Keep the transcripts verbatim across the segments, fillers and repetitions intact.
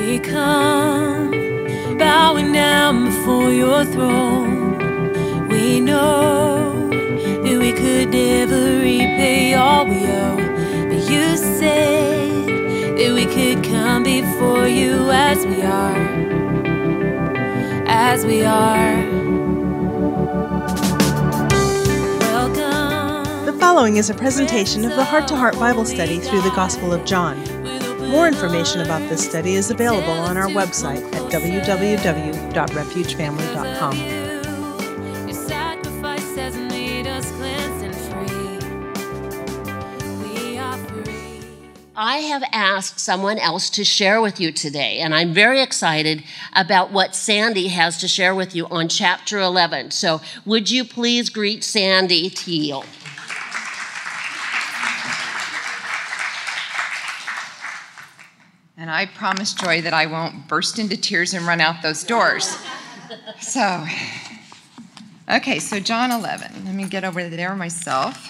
we come, bowing down before your throne. We know that we could never repay all we owe, but you said that we could come before you as we are, as we are. Welcome. The following is a presentation of the Heart to Heart Bible Study through the Gospel of John. More information about this study is available on our website at w w w dot refuge family dot com. I have asked someone else to share with you today, and I'm very excited about what Sandy has to share with you on chapter eleven. So would you please greet Sandy Teal? And I promise, Joy, that I won't burst into tears and run out those doors. So, okay, so John eleven. Let me get over there myself.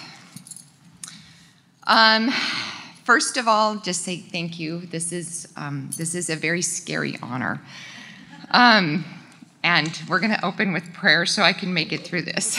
Um, first of all, just say thank you. This is um, this is a very scary honor. Um, and we're going to open with prayer so I can make it through this.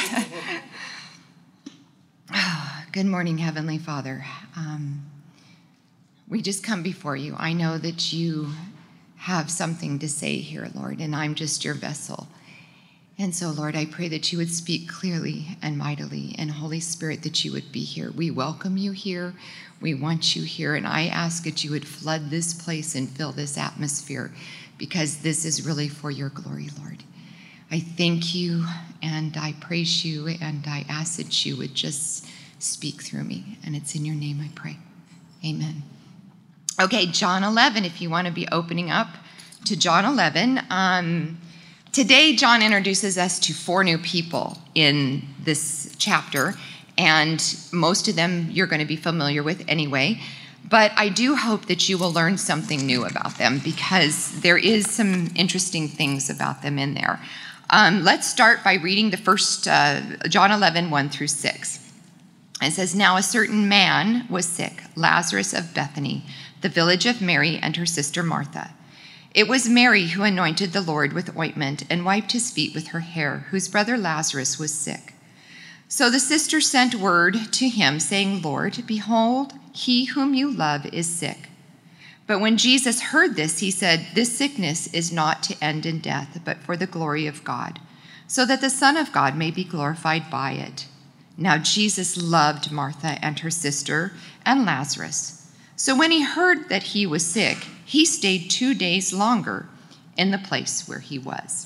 Good morning, Heavenly Father. Um, We just come before you. I know that you have something to say here, Lord, and I'm just your vessel. And so, Lord, I pray that you would speak clearly and mightily, and Holy Spirit, that you would be here. We welcome you here. We want you here, and I ask that you would flood this place and fill this atmosphere, because this is really for your glory, Lord. I thank you, and I praise you, and I ask that you would just speak through me, and it's in your name I pray. Amen. Okay, John eleven, if you want to be opening up to John eleven. Um, today, John introduces us to four new people in this chapter, and most of them you're going to be familiar with anyway. But I do hope that you will learn something new about them, because there is some interesting things about them in there. Um, let's start by reading the first, uh, John eleven, one through six. It says, "Now a certain man was sick, Lazarus of Bethany, the village of Mary and her sister Martha. It was Mary who anointed the Lord with ointment and wiped his feet with her hair, whose brother Lazarus was sick. So the sister sent word to him, saying, 'Lord, behold, he whom you love is sick.' But when Jesus heard this, he said, 'This sickness is not to end in death, but for the glory of God, so that the Son of God may be glorified by it.' Now Jesus loved Martha and her sister and Lazarus. So when he heard that he was sick, he stayed two days longer in the place where he was."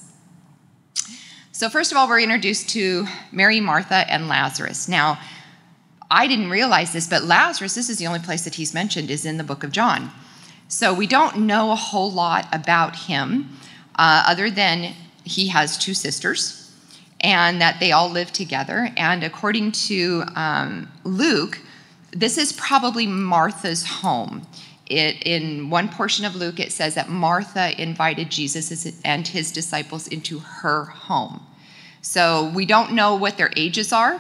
So first of all, we're introduced to Mary, Martha, and Lazarus. Now, I didn't realize this, but Lazarus, this is the only place that he's mentioned, is in the book of John. So we don't know a whole lot about him, uh, other than he has two sisters, and that they all live together. And according to um, Luke, this is probably Martha's home. It, in one portion of Luke, it says that Martha invited Jesus and his disciples into her home. So we don't know what their ages are.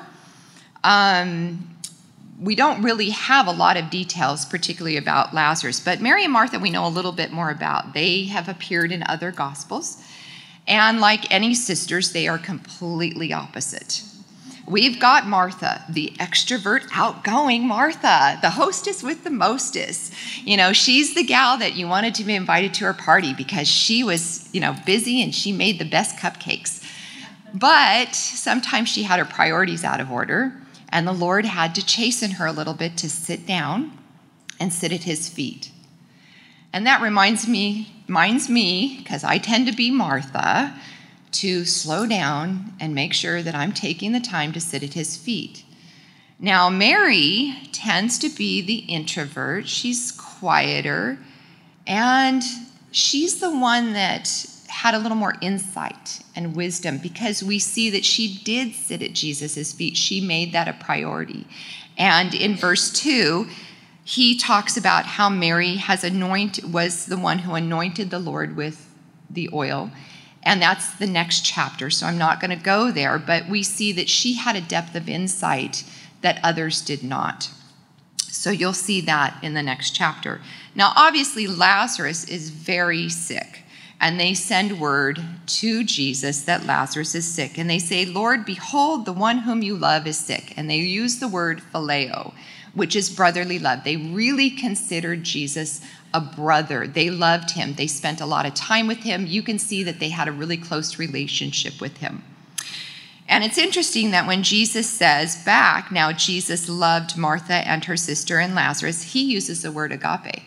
Um, we don't really have a lot of details, particularly about Lazarus. But Mary and Martha, we know a little bit more about. They have appeared in other Gospels. And like any sisters, they are completely opposite. We've got Martha, the extrovert, outgoing Martha, the hostess with the mostest. You know, she's the gal that you wanted to be invited to her party because she was, you know, busy and she made the best cupcakes. But sometimes she had her priorities out of order, and the Lord had to chasten her a little bit to sit down and sit at his feet. And that reminds me, reminds me, because I tend to be Martha, to slow down and make sure that I'm taking the time to sit at his feet. Now, Mary tends to be the introvert. She's quieter, and she's the one that had a little more insight and wisdom, because we see that she did sit at Jesus' feet. She made that a priority. And in verse two, he talks about how Mary has anointed, was the one who anointed the Lord with the oil. And that's the next chapter, so I'm not going to go there. But we see that she had a depth of insight that others did not. So you'll see that in the next chapter. Now, obviously, Lazarus is very sick, and they send word to Jesus that Lazarus is sick. And they say, Lord, behold, the one whom you love is sick. And they use the word phileo, which is brotherly love. They really considered Jesus a brother. They loved him. They spent a lot of time with him. You can see that they had a really close relationship with him. And it's interesting that when Jesus says back, now Jesus loved Martha and her sister and Lazarus, he uses the word agape.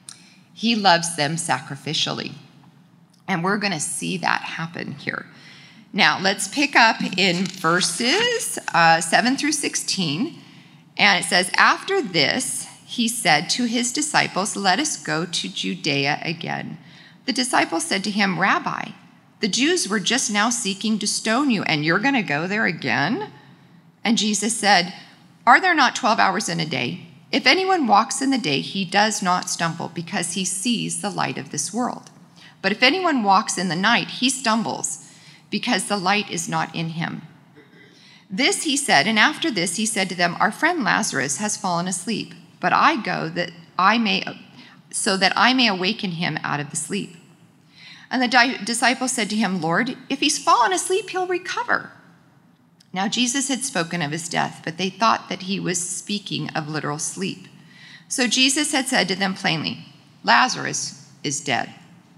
He loves them sacrificially. And we're going to see that happen here. Now, let's pick up in verses uh, seven through sixteen. And it says, after this, he said to his disciples, let us go to Judea again. The disciples said to him, Rabbi, the Jews were just now seeking to stone you, and you're going to go there again? And Jesus said, are there not twelve hours in a day? If anyone walks in the day, he does not stumble, because he sees the light of this world. But if anyone walks in the night, he stumbles, because the light is not in him. This he said, and after this he said to them, our friend Lazarus has fallen asleep, but I go that I may, so that I may awaken him out of the sleep. And the di- disciples said to him, Lord, if he's fallen asleep, he'll recover. Now Jesus had spoken of his death, but they thought that he was speaking of literal sleep. So Jesus had said to them plainly, Lazarus is dead.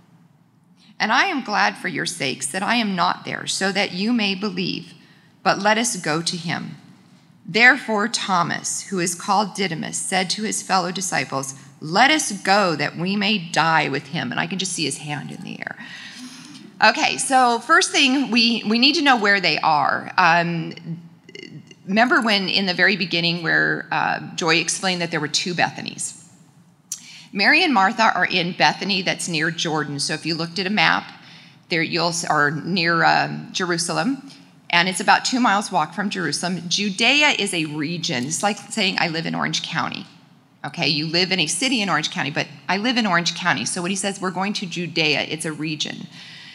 And I am glad for your sakes that I am not there, so that you may believe. But let us go to him. Therefore Thomas, who is called Didymus, said to his fellow disciples, let us go that we may die with him. And I can just see his hand in the air. Okay, so first thing, we, we need to know where they are. Um, remember when in the very beginning where uh, Joy explained that there were two Bethanies. Mary and Martha are in Bethany that's near Jordan. So if you looked at a map, there you'll are near um, Jerusalem. And it's about two miles walk from Jerusalem. Judea is a region. It's like saying I live in Orange County. Okay, you live in a city in Orange County, but I live in Orange County. So when he says we're going to Judea, it's a region.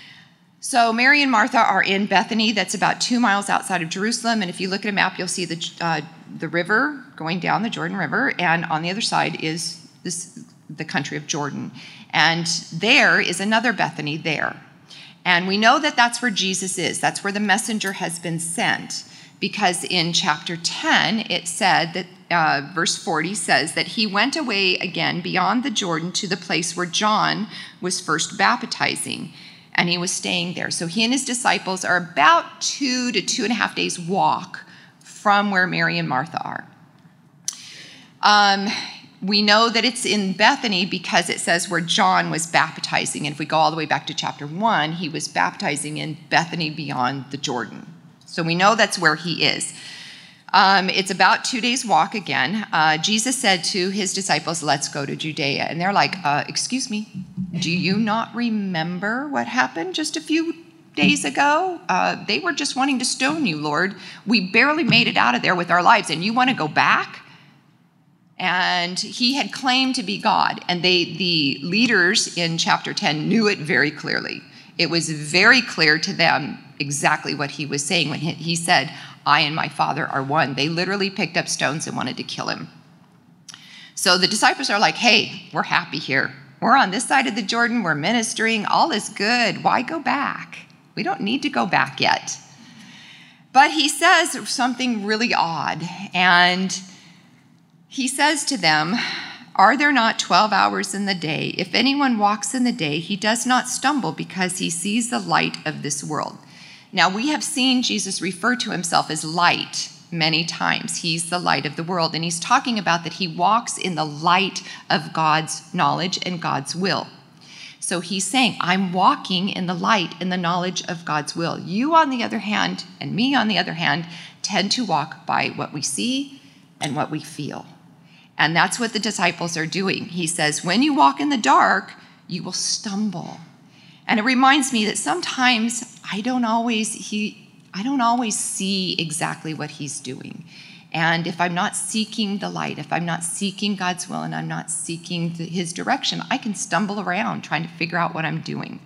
So Mary and Martha are in Bethany. That's about two miles outside of Jerusalem. And if you look at a map, you'll see the uh, the river going down the Jordan River. And on the other side is this, the country of Jordan. And there is another Bethany there. And we know that that's where Jesus is. That's where the messenger has been sent. Because in chapter ten, it said that, uh, verse forty says that he went away again beyond the Jordan to the place where John was first baptizing, and he was staying there. So he and his disciples are about two to two and a half days walk from where Mary and Martha are. Um, we know that it's in Bethany because it says where John was baptizing. And if we go all the way back to chapter one, he was baptizing in Bethany beyond the Jordan. So we know that's where he is. Um, it's about two days' walk again. Uh, Jesus said to his disciples, let's go to Judea. And they're like, uh, excuse me, do you not remember what happened just a few days ago? Uh, they were just wanting to stone you, Lord. We barely made it out of there with our lives, and you want to go back? And he had claimed to be God. And they, the leaders in chapter ten knew it very clearly. It was very clear to them exactly what he was saying when he said, I and my Father are one. They literally picked up stones and wanted to kill him. So the disciples are like, hey, we're happy here. We're on this side of the Jordan. We're ministering. All is good. Why go back? We don't need to go back yet. But he says something really odd. And he says to them, are there not twelve hours in the day? If anyone walks in the day, he does not stumble because he sees the light of this world. Now, we have seen Jesus refer to himself as light many times. He's the light of the world, and he's talking about that he walks in the light of God's knowledge and God's will. So he's saying, I'm walking in the light and the knowledge of God's will. You, on the other hand, and me, on the other hand, tend to walk by what we see and what we feel. And that's what the disciples are doing. He says, when you walk in the dark, you will stumble. And it reminds me that sometimes I don't always he I don't always see exactly what he's doing. And if I'm not seeking the light, if I'm not seeking God's will and I'm not seeking the, his direction, I can stumble around trying to figure out what I'm doing.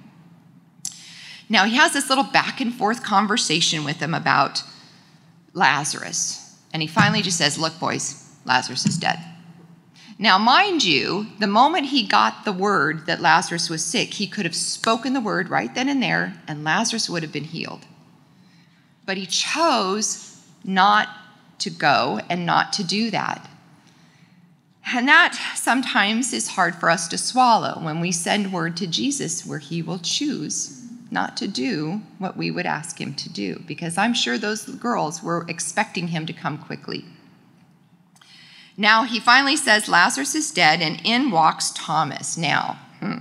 Now, he has this little back and forth conversation with them about Lazarus. And he finally just says, look, boys, Lazarus is dead. Now, mind you, the moment he got the word that Lazarus was sick, he could have spoken the word right then and there, and Lazarus would have been healed. But he chose not to go and not to do that. And that sometimes is hard for us to swallow when we send word to Jesus where he will choose not to do what we would ask him to do, because I'm sure those girls were expecting him to come quickly. Now, he finally says Lazarus is dead, and in walks Thomas. Now, hmm.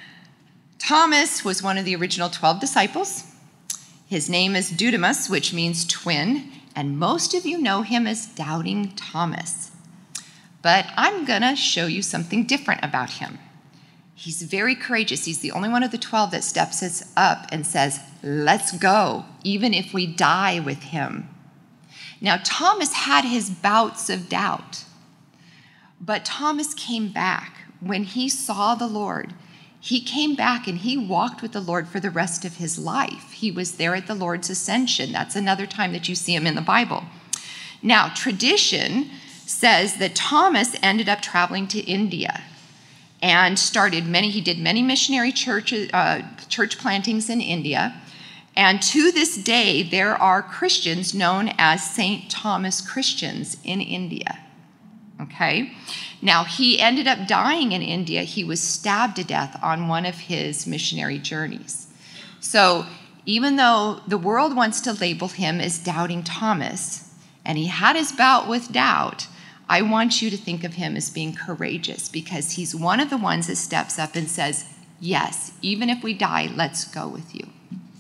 Thomas was one of the original twelve disciples. His name is Didymus, which means twin, and most of you know him as Doubting Thomas. But I'm going to show you something different about him. He's very courageous. He's the only one of the twelve that steps up and says, let's go, even if we die with him. Now, Thomas had his bouts of doubt, but Thomas came back. When he saw the Lord, he came back and he walked with the Lord for the rest of his life. He was there at the Lord's ascension. That's another time that you see him in the Bible. Now, tradition says that Thomas ended up traveling to India and started many, he did many missionary churches, uh, church plantings in India. And to this day, there are Christians known as Saint Thomas Christians in India. Okay? Now, he ended up dying in India. He was stabbed to death on one of his missionary journeys. So even though the world wants to label him as Doubting Thomas, and he had his bout with doubt, I want you to think of him as being courageous, because he's one of the ones that steps up and says, yes, even if we die, let's go with you.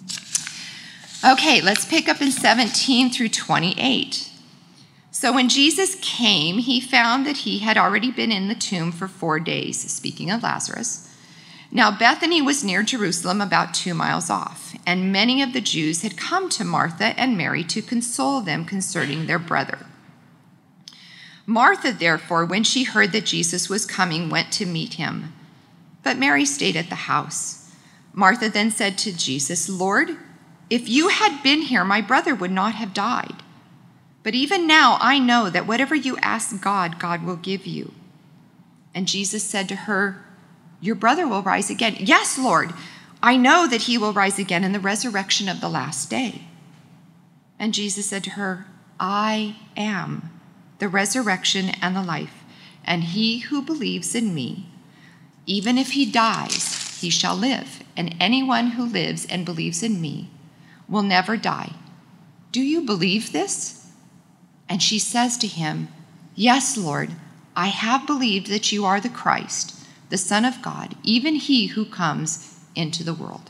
Okay, let's pick up in seventeen through twenty-eight. So when Jesus came, he found that he had already been in the tomb for four days, speaking of Lazarus. Now Bethany was near Jerusalem, about two miles off, and many of the Jews had come to Martha and Mary to console them concerning their brother. Martha, therefore, when she heard that Jesus was coming, went to meet him, but Mary stayed at the house. Martha then said to Jesus, Lord, if you had been here, my brother would not have died. But even now I know that whatever you ask God, God will give you. And Jesus said to her, your brother will rise again. Yes, Lord, I know that he will rise again in the resurrection of the last day. And Jesus said to her, I am the resurrection and the life, and he who believes in me, even if he dies, he shall live, and anyone who lives and believes in me will never die. Do you believe this? And she says to him, yes, Lord, I have believed that you are the Christ, the Son of God, even he who comes into the world.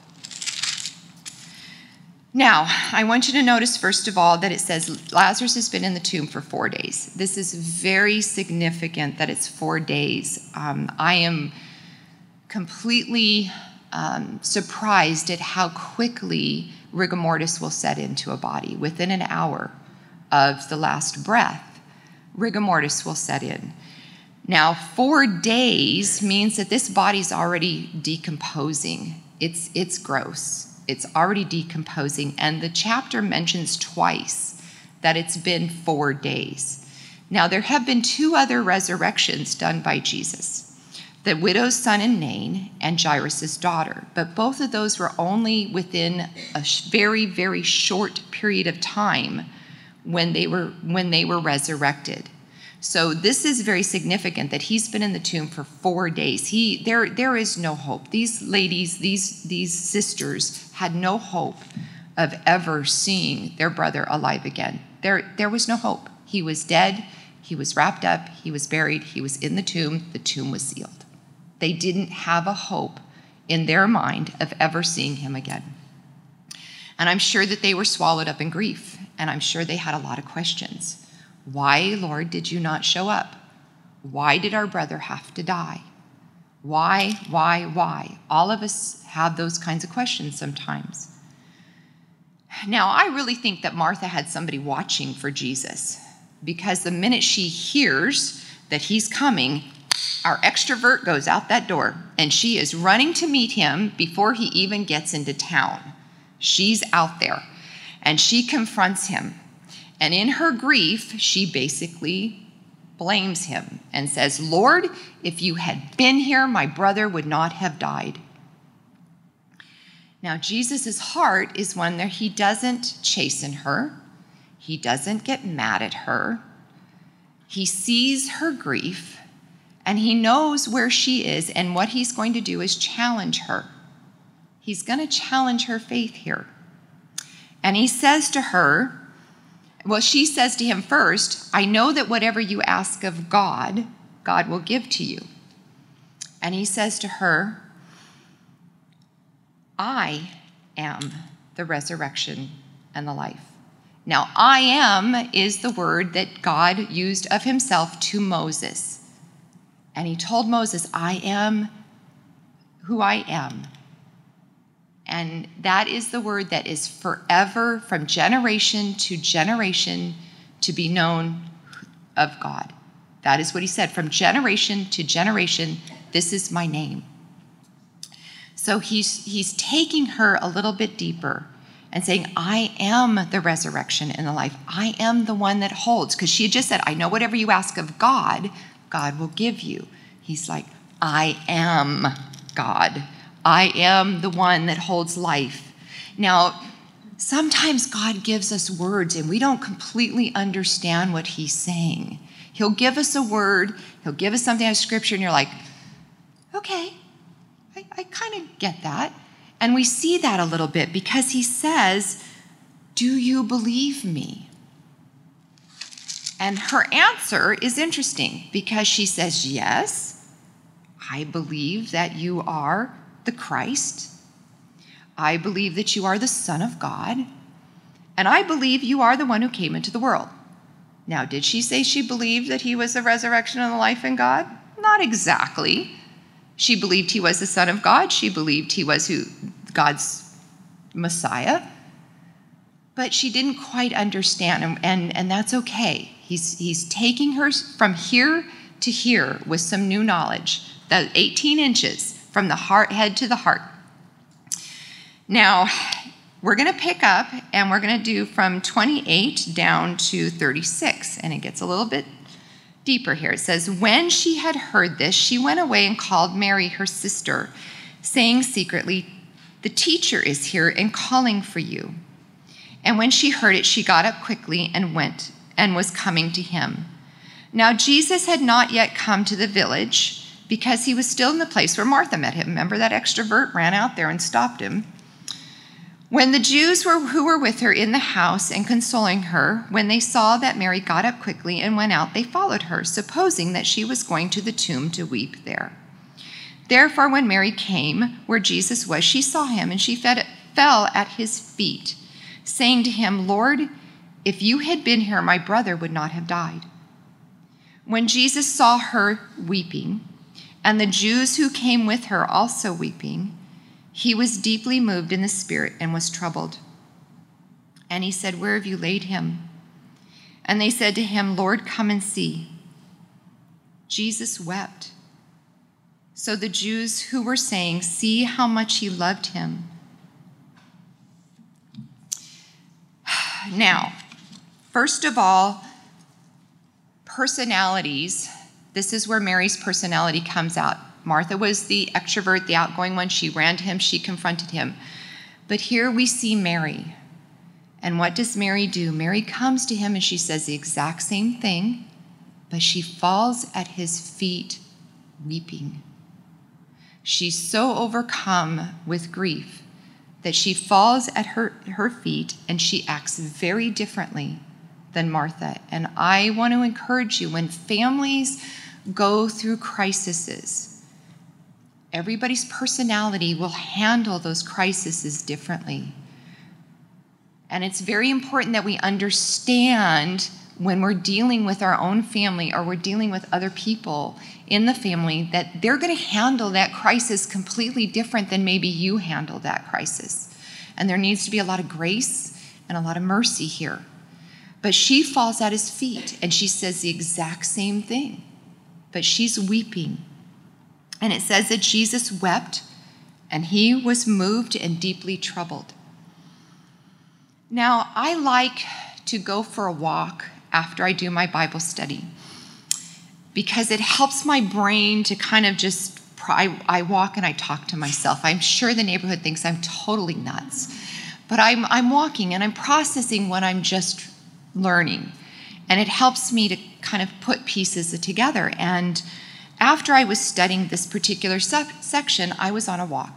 Now, I want you to notice, first of all, that it says Lazarus has been in the tomb for four days. This is very significant that it's four days. Um, I am completely um, surprised at how quickly rigor mortis will set into a body. Within an hour of the last breath, rigor mortis will set in. Now, four days means that this body's already decomposing. It's, it's gross. It's already decomposing, and the chapter mentions twice that it's been four days. Now, there have been two other resurrections done by Jesus, the widow's son in Nain and Jairus' daughter, but both of those were only within a very, very short period of time when they were, when they were resurrected. So this is very significant that he's been in the tomb for four days. He, there, there is no hope. These ladies, these, these sisters had no hope of ever seeing their brother alive again. There, there was no hope. He was dead. He was wrapped up. He was buried. He was in the tomb. The tomb was sealed. They didn't have a hope in their mind of ever seeing him again. And I'm sure that they were swallowed up in grief, and I'm sure they had a lot of questions. Why, Lord, did you not show up? Why did our brother have to die? Why, why, why? All of us have those kinds of questions sometimes. Now, I really think that Martha had somebody watching for Jesus, because the minute she hears that he's coming, our extrovert goes out that door, and she is running to meet him before he even gets into town. She's out there, and she confronts him. And in her grief, she basically blames him and says, "Lord, if you had been here, my brother would not have died." Now, Jesus' heart is one that he doesn't chasten her. He doesn't get mad at her. He sees her grief, and he knows where she is, and what he's going to do is challenge her. He's going to challenge her faith here. And he says to her, well, she says to him first, "I know that whatever you ask of God, God will give to you." And he says to her, "I am the resurrection and the life." Now, "I am" is the word that God used of himself to Moses. And he told Moses, "I am who I am." And that is the word that is forever, from generation to generation, to be known of God. That is what he said. From generation to generation, this is my name. So he's, he's taking her a little bit deeper and saying, "I am the resurrection and the life. I am the one that holds." Because she had just said, "I know whatever you ask of God, God will give you." He's like, "I am God. I am the one that holds life." Now, sometimes God gives us words and we don't completely understand what he's saying. He'll give us a word, he'll give us something out of scripture, and you're like, okay, I, I kind of get that. And we see that a little bit because he says, "Do you believe me?" And her answer is interesting because she says, "Yes, I believe that you are the Christ. I believe that you are the Son of God. And I believe you are the one who came into the world." Now, did she say she believed that he was the resurrection and the life in God? Not exactly. She believed he was the Son of God. She believed he was who God's Messiah. But she didn't quite understand, and, and, and that's okay. He's, he's taking her from here to here with some new knowledge. The eighteen inches. From the heart, head to the heart. Now, we're going to pick up and we're going to do from twenty-eight down to thirty-six. And it gets a little bit deeper here. It says, "When she had heard this, she went away and called Mary, her sister, saying secretly, 'The teacher is here and calling for you.' And when she heard it, she got up quickly and went and was coming to him. Now, Jesus had not yet come to the village, because he was still in the place where Martha met him. Remember, that extrovert ran out there and stopped him. When the Jews were, who were with her in the house and consoling her, when they saw that Mary got up quickly and went out, they followed her, supposing that she was going to the tomb to weep there. Therefore, when Mary came where Jesus was, she saw him, and she fed, fell at his feet, saying to him, 'Lord, if you had been here, my brother would not have died.' When Jesus saw her weeping, and the Jews who came with her also weeping, he was deeply moved in the spirit and was troubled. And he said, 'Where have you laid him?' And they said to him, 'Lord, come and see.' Jesus wept. So the Jews who were saying, 'See how much he loved him.'" Now, first of all, personalities. This is where Mary's personality comes out. Martha was the extrovert, the outgoing one. She ran to him, she confronted him. But here we see Mary. And what does Mary do? Mary comes to him and she says the exact same thing, but she falls at his feet weeping. She's so overcome with grief that she falls at her, her feet and she acts very differently than Martha. And I want to encourage you, when families go through crises, everybody's personality will handle those crises differently. And it's very important that we understand when we're dealing with our own family or we're dealing with other people in the family that they're going to handle that crisis completely different than maybe you handled that crisis. And there needs to be a lot of grace and a lot of mercy here. But she falls at his feet and she says the exact same thing. But she's weeping. And it says that Jesus wept and he was moved and deeply troubled. Now, I like to go for a walk after I do my Bible study. because it helps my brain to kind of just, I, I walk and I talk to myself. I'm sure the neighborhood thinks I'm totally nuts, but I'm, I'm walking and I'm processing what I'm just learning. And it helps me to kind of put pieces together. And after I was studying this particular sub- section, I was on a walk.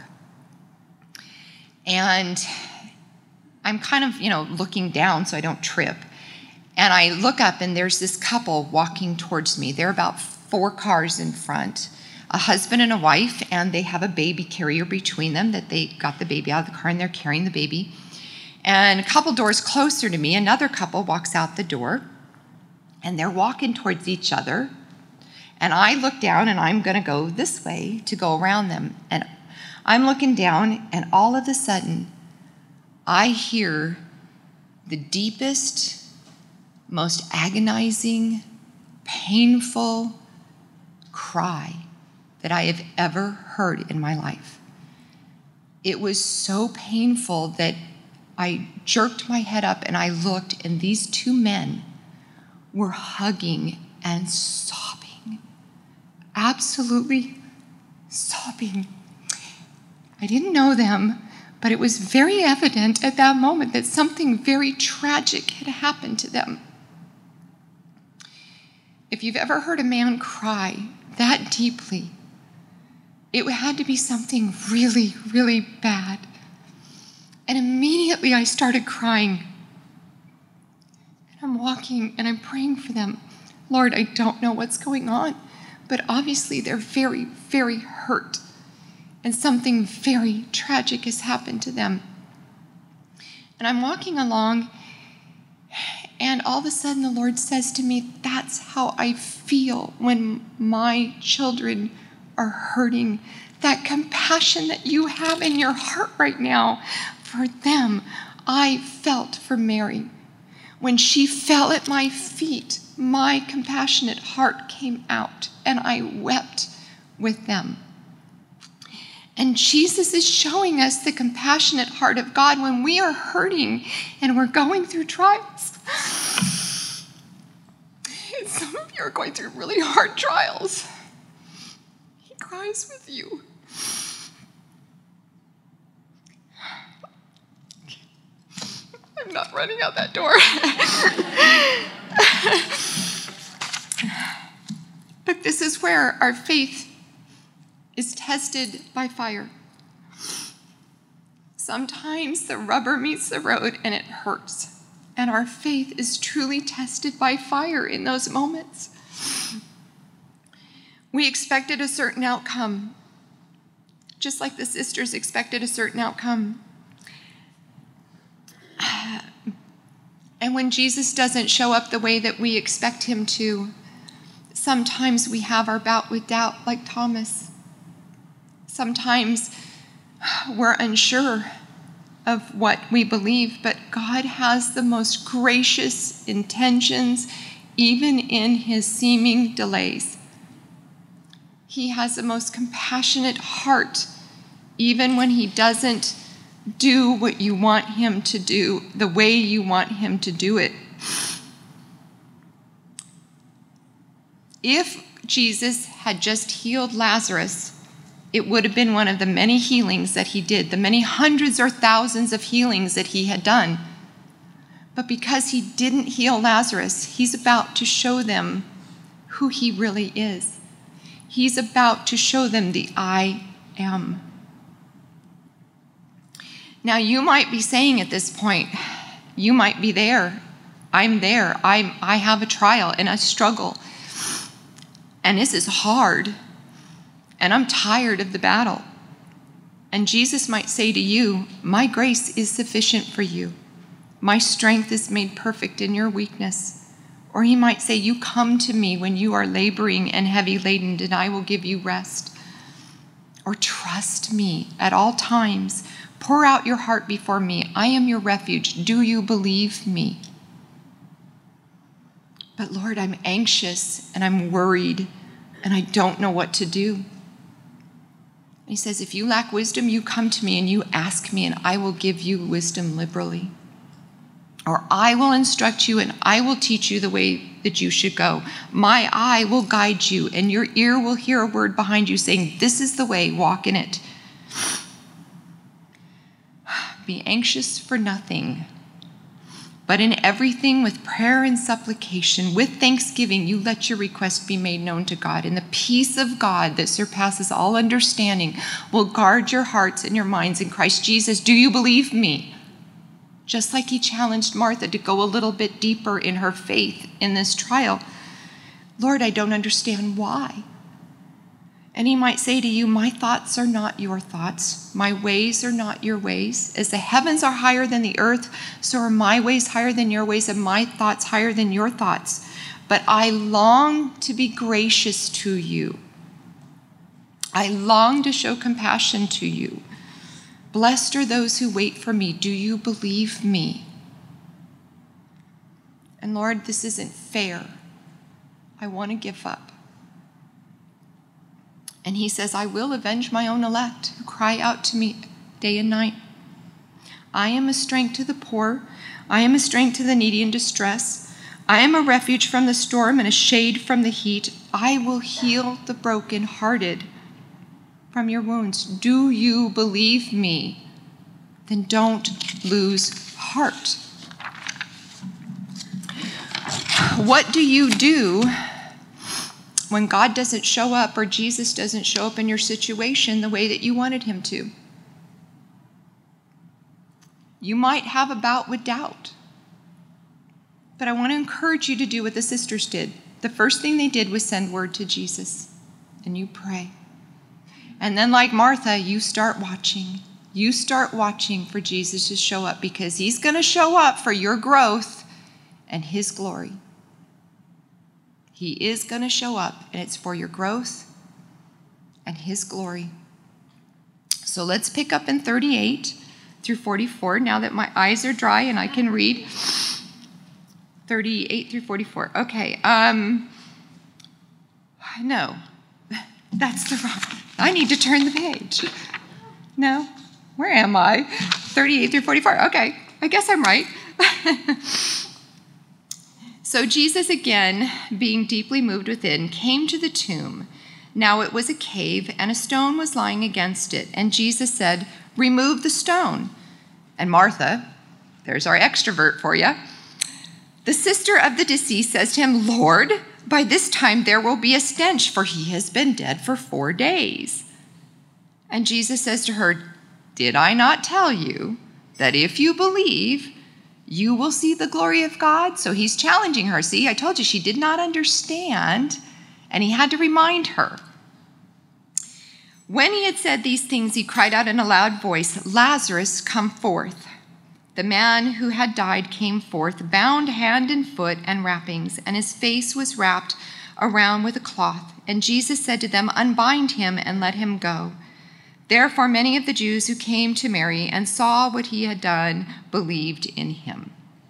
And I'm kind of, you know, looking down so I don't trip. And I look up and there's this couple walking towards me. They're about four cars in front, a husband and a wife, and they have a baby carrier between them that they got the baby out of the car and they're carrying the baby. And a couple doors closer to me, another couple walks out the door and they're walking towards each other. And I look down and I'm going to go this way to go around them. And I'm looking down and all of a sudden I hear the deepest, most agonizing, painful cry that I have ever heard in my life. It was so painful that I jerked my head up and I looked, and these two men were hugging and sobbing, absolutely sobbing. I didn't know them, but it was very evident at that moment that something very tragic had happened to them. If you've ever heard a man cry that deeply, it had to be something really, really bad. And immediately I started crying. And I'm walking and I'm praying for them. Lord, I don't know what's going on, but obviously they're very, very hurt. And something very tragic has happened to them. And I'm walking along, and all of a sudden the Lord says to me, that's how I feel when my children are hurting. That compassion that you have in your heart right now for them, I felt for Mary. When she fell at my feet, my compassionate heart came out, and I wept with them. And Jesus is showing us the compassionate heart of God when we are hurting and we're going through trials. And some of you are going through really hard trials. He cries with you. I'm not running out that door. But this is where our faith is tested by fire. Sometimes the rubber meets the road and it hurts. And our faith is truly tested by fire in those moments. We expected a certain outcome, just like the sisters expected a certain outcome. And when Jesus doesn't show up the way that we expect him to, sometimes we have our bout with doubt, like Thomas. Sometimes we're unsure of what we believe, but God has the most gracious intentions, even in his seeming delays. He has the most compassionate heart, even when he doesn't do what you want him to do, the way you want him to do it. If Jesus had just healed Lazarus, it would have been one of the many healings that he did, the many hundreds or thousands of healings that he had done. But because he didn't heal Lazarus, he's about to show them who he really is. He's about to show them the I am. Now, you might be saying at this point, you might be there. I'm there. I'm, I have a trial and a struggle. And this is hard. And I'm tired of the battle. And Jesus might say to you, my grace is sufficient for you. My strength is made perfect in your weakness. Or he might say, you come to me when you are laboring and heavy laden, and I will give you rest. Or trust me at all times. Pour out your heart before me. I am your refuge. Do you believe me? But Lord, I'm anxious and I'm worried and I don't know what to do. He says, if you lack wisdom, you come to me and you ask me, and I will give you wisdom liberally. Or I will instruct you and I will teach you the way that you should go. My eye will guide you and your ear will hear a word behind you saying, this is the way, walk in it. Be anxious for nothing, but in everything with prayer and supplication, with thanksgiving, you let your request be made known to God. And the peace of God that surpasses all understanding will guard your hearts and your minds in Christ Jesus. Do you believe me? Just like he challenged Martha to go a little bit deeper in her faith in this trial. Lord, I don't understand why. And he might say to you, my thoughts are not your thoughts. My ways are not your ways. As the heavens are higher than the earth, so are my ways higher than your ways and my thoughts higher than your thoughts. But I long to be gracious to you. I long to show compassion to you. Blessed are those who wait for me. Do you believe me? And Lord, this isn't fair. I want to give up. And he says, I will avenge my own elect who cry out to me day and night. I am a strength to the poor. I am a strength to the needy in distress. I am a refuge from the storm and a shade from the heat. I will heal the brokenhearted from your wounds. Do you believe me? Then don't lose heart. What do you do when God doesn't show up or Jesus doesn't show up in your situation the way that you wanted him to? You might have a bout with doubt. But I want to encourage you to do what the sisters did. The first thing they did was send word to Jesus, and you pray. And then, like Martha, you start watching. You start watching for Jesus to show up, because he's going to show up for your growth and his glory. He is going to show up, and it's for your growth and his glory. So let's pick up in thirty-eight through forty-four, now that my eyes are dry and I can read. thirty-eight through forty-four. Okay. Um, no, that's the wrong. I need to turn the page. No, where am I? thirty-eight through forty-four. Okay, I guess I'm right. So Jesus, again, being deeply moved within, came to the tomb. Now it was a cave, and a stone was lying against it. And Jesus said, remove the stone. And Martha, there's our extrovert for you, the sister of the deceased, says to him, Lord, by this time there will be a stench, for he has been dead for four days. And Jesus says to her, did I not tell you that if you believe, you will see the glory of God? So he's challenging her. See, I told you she did not understand, and he had to remind her. When he had said these things, he cried out in a loud voice, Lazarus, come forth. The man who had died came forth, bound hand and foot and wrappings, and his face was wrapped around with a cloth. And Jesus said to them, unbind him and let him go. Therefore, many of the Jews who came to Mary and saw what he had done believed in him.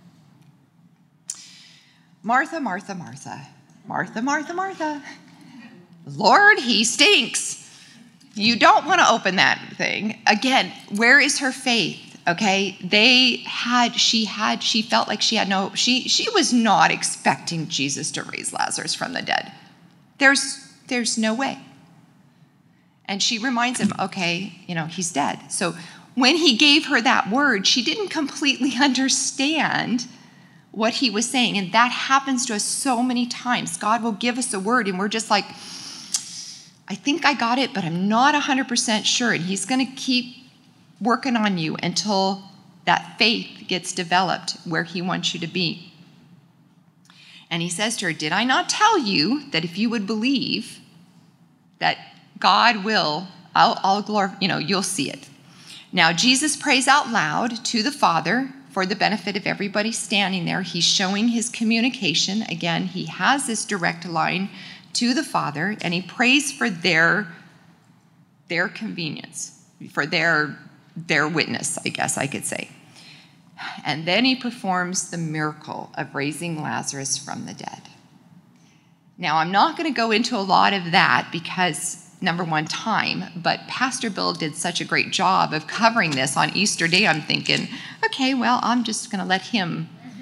Martha, Martha, Martha, Martha, Martha, Martha. Lord, he stinks. You don't want to open that thing. Again, where is her faith? Okay, they had, she had, she felt like she had no, she, she was not expecting Jesus to raise Lazarus from the dead. There's, there's no way. And she reminds him, okay, you know, he's dead. So when he gave her that word, she didn't completely understand what he was saying. And that happens to us so many times. God will give us a word and we're just like, I think I got it, but I'm not one hundred percent sure. And he's going to keep working on you until that faith gets developed where he wants you to be. And he says to her, did I not tell you that if you would believe that God will, I'll, I'll glorify, you know, you'll see it. Now, Jesus prays out loud to the Father for the benefit of everybody standing there. He's showing his communication. Again, he has this direct line to the Father, and he prays for their, their convenience, for their, their witness, I guess I could say. And then he performs the miracle of raising Lazarus from the dead. Now, I'm not going to go into a lot of that because, number one, time, but Pastor Bill did such a great job of covering this on Easter Day. I'm thinking, okay, well, I'm just going to let him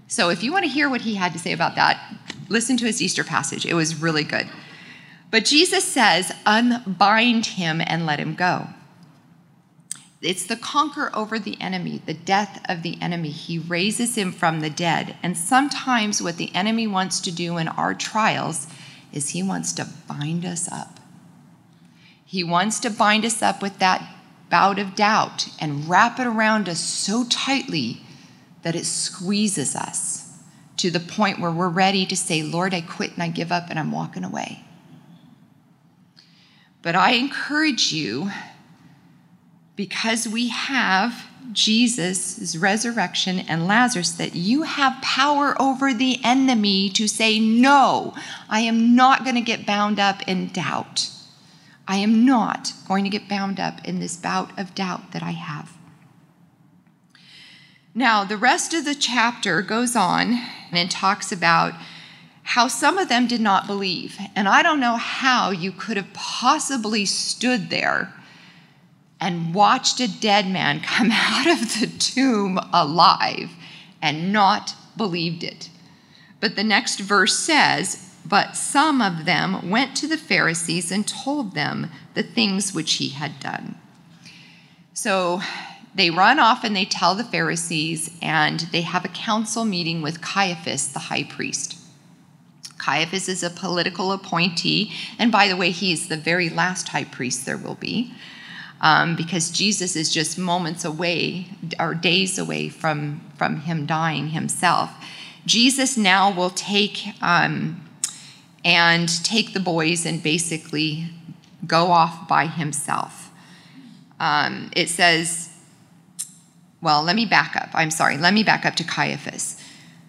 So if you want to hear what he had to say about that, listen to his Easter passage. It was really good. But Jesus says, unbind him and let him go. It's the conquer over the enemy, the death of the enemy. He raises him from the dead. And sometimes what the enemy wants to do in our trials is he wants to bind us up. He wants to bind us up with that bout of doubt and wrap it around us so tightly that it squeezes us to the point where we're ready to say, Lord, I quit and I give up and I'm walking away. But I encourage you, because we have Jesus' resurrection and Lazarus, that you have power over the enemy to say, no, I am not going to get bound up in doubt. I am not going to get bound up in this bout of doubt that I have. Now, the rest of the chapter goes on and talks about how some of them did not believe. And I don't know how you could have possibly stood there and watched a dead man come out of the tomb alive and not believed it. But the next verse says, but some of them went to the Pharisees and told them the things which he had done. So they run off and they tell the Pharisees, and they have a council meeting with Caiaphas, the high priest. Caiaphas is a political appointee, and by the way, he is the very last high priest there will be, um, because Jesus is just moments away, or days away from, from him dying himself. Jesus now will take um, and take the boys and basically go off by himself. Um, it says, well, let me back up. I'm sorry. Let me back up to Caiaphas.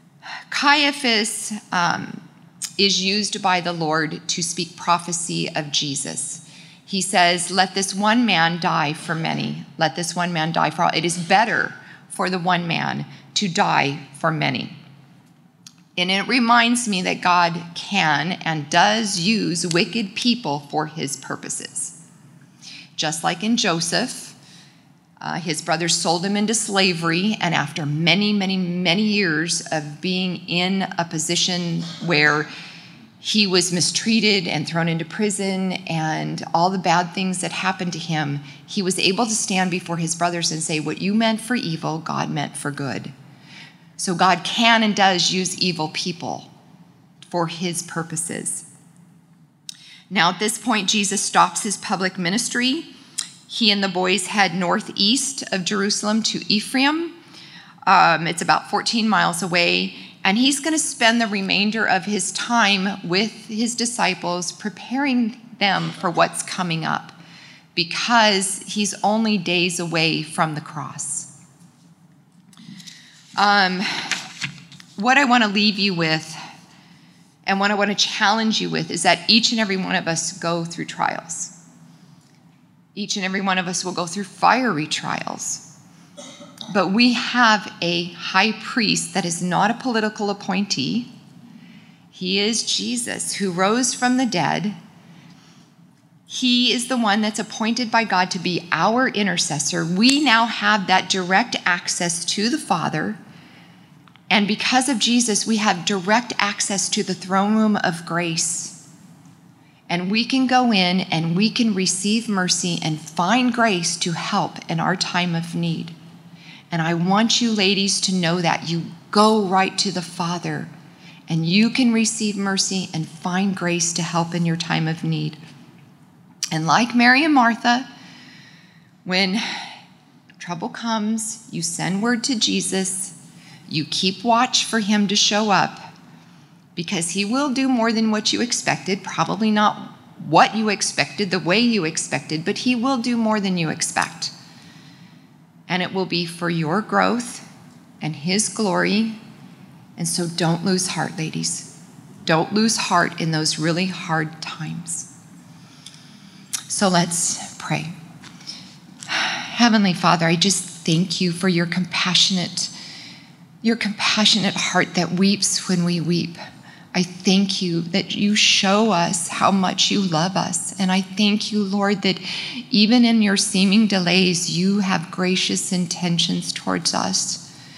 Caiaphas um, is used by the Lord to speak prophecy of Jesus. He says, let this one man die for many. Let this one man die for all. It is better for the one man to die for many. And it reminds me that God can and does use wicked people for his purposes. Just like in Joseph, uh, his brothers sold him into slavery, and after many, many, many years of being in a position where he was mistreated and thrown into prison and all the bad things that happened to him, he was able to stand before his brothers and say, what you meant for evil, God meant for good. So God can and does use evil people for his purposes. Now at this point, Jesus stops his public ministry. He and the boys head northeast of Jerusalem to Ephraim. Um, it's about fourteen miles away. And he's going to spend the remainder of his time with his disciples, preparing them for what's coming up, because he's only days away from the cross. Um, what I want to leave you with, and what I want to challenge you with, is that each and every one of us go through trials. Each and every one of us will go through fiery trials. But we have a high priest that is not a political appointee. He is Jesus, who rose from the dead. He is the one that's appointed by God to be our intercessor. We now have that direct access to the Father. And because of Jesus, we have direct access to the throne room of grace. And we can go in and we can receive mercy and find grace to help in our time of need. And I want you ladies to know that you go right to the Father and you can receive mercy and find grace to help in your time of need. And like Mary and Martha, when trouble comes, you send word to Jesus, you keep watch for him to show up, because he will do more than what you expected, probably not what you expected, the way you expected, but he will do more than you expect. And it will be for your growth and his glory. And so don't lose heart, ladies. Don't lose heart in those really hard times. So let's pray. Heavenly Father, I just thank you for your compassionate, your compassionate heart that weeps when we weep. I thank you that you show us how much you love us. And I thank you, Lord, that even in your seeming delays, you have gracious intentions towards us.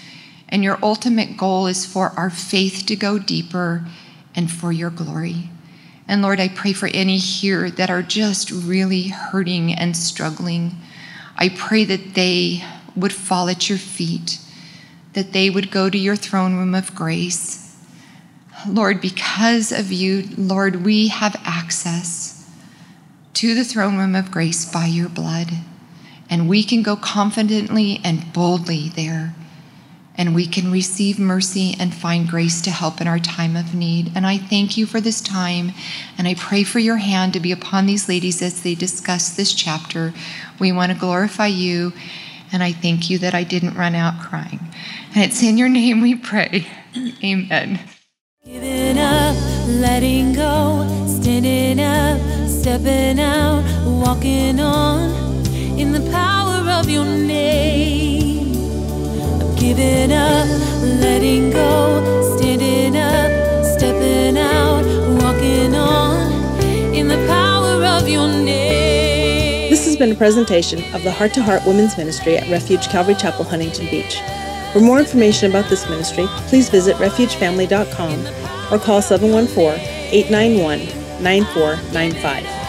And your ultimate goal is for our faith to go deeper and for your glory. And Lord, I pray for any here that are just really hurting and struggling. I pray that they would fall at your feet, that they would go to your throne room of grace. Lord, because of you, Lord, we have access to the throne room of grace by your blood. And we can go confidently and boldly there. And we can receive mercy and find grace to help in our time of need. And I thank you for this time. And I pray for your hand to be upon these ladies as they discuss this chapter. We want to glorify you. And I thank you that I didn't run out crying. And it's in your name we pray. Amen. Giving up, letting go, standing up, stepping out, walking on in the power of your name. Giving up, letting go, standing up, stepping out, walking on in the power of your name. This has been a presentation of the Heart to Heart Women's Ministry at Refuge Calvary Chapel, Huntington Beach. For more information about this ministry, please visit refuge family dot com or call seven one four, eight nine one, nine four nine five.